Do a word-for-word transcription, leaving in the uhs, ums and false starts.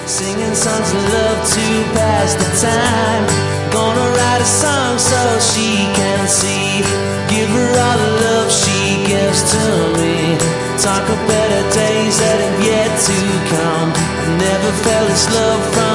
Singing songs of love to pass the time. Gonna write a song so she can see. Give her all the love she gives to me. Talk of better days that have yet to come. I've never felt this love from